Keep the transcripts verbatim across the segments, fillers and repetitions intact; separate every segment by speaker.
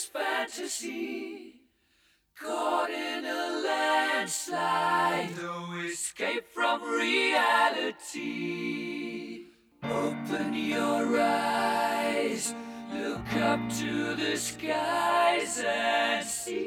Speaker 1: fantasy, caught in a landslide, no escape from reality. Open your eyes, look up to the skies and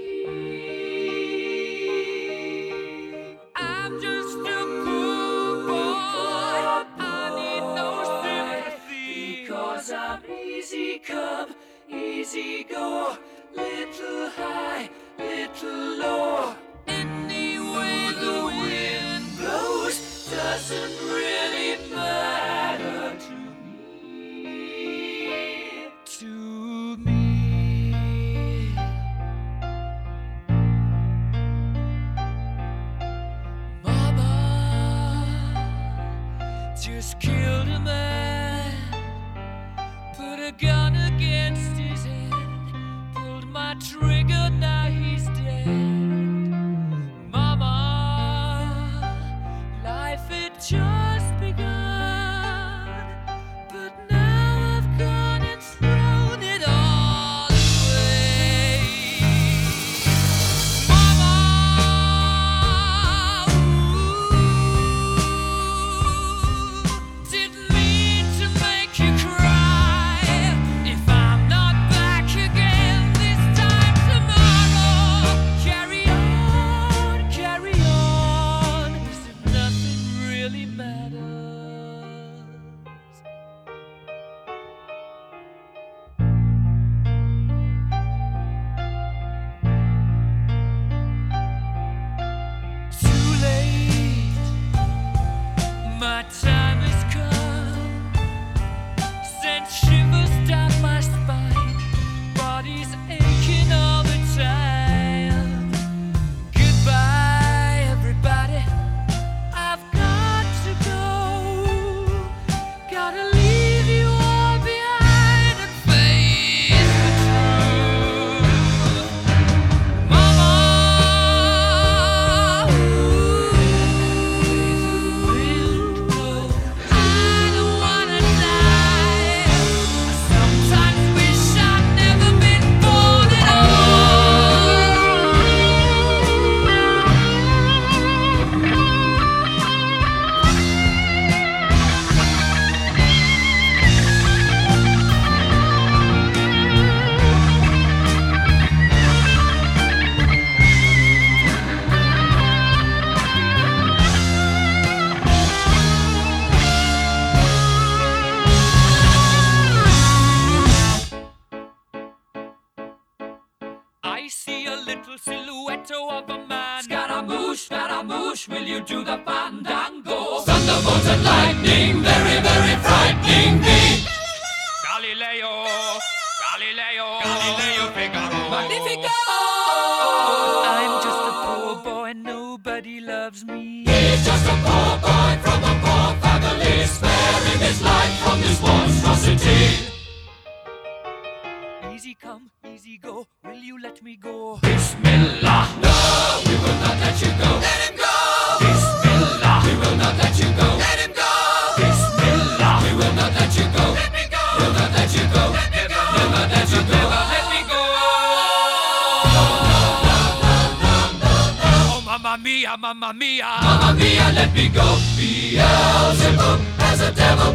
Speaker 1: see. I'm just a poor boy, I need no sympathy, because I'm easy come, easy go, little high, little low. Any way the wind blows doesn't really matter to me, to me. Mama just killed a man, put a gun against his head, pulled my trigger, now he's dead. Mama, life had just begun, but now I've gone and thrown it all away. Mama, ooh, didn't mean to make you cry. If I'm not back again this time tomorrow, carry on, carry on, as if nothing really matters. Too late, my time has come, sent shivers down my spine, body's aching all the time. Goodbye, everybody, I've got to go, gotta leave you all behind and face the truth. Mama, ooh, I don't wanna die. I sometimes wish I'd never been born at I see a little silhouette of a man. Scaramouche, Scaramouche, will you do the fandango? Thunderbolt and lightning, very, very frightening me. Galileo, Galileo, Galileo Figaro. Magnifico! I'm just a poor boy, nobody loves me. He's just a poor boy from a poor family, sparing his life from this monstrosity. Easy come, easy go, will you let me go? Bismillah, no, we will not let you go. Let him go! Bismillah, we will not let you go. Let him go! Bismillah, we will not let you go. Let me go! We'll not let you go. Let me go! We'll not let you go. Let me go! Oh, mamma mia, mamma mia, mamma mia, let me go. Beelzebub has a devil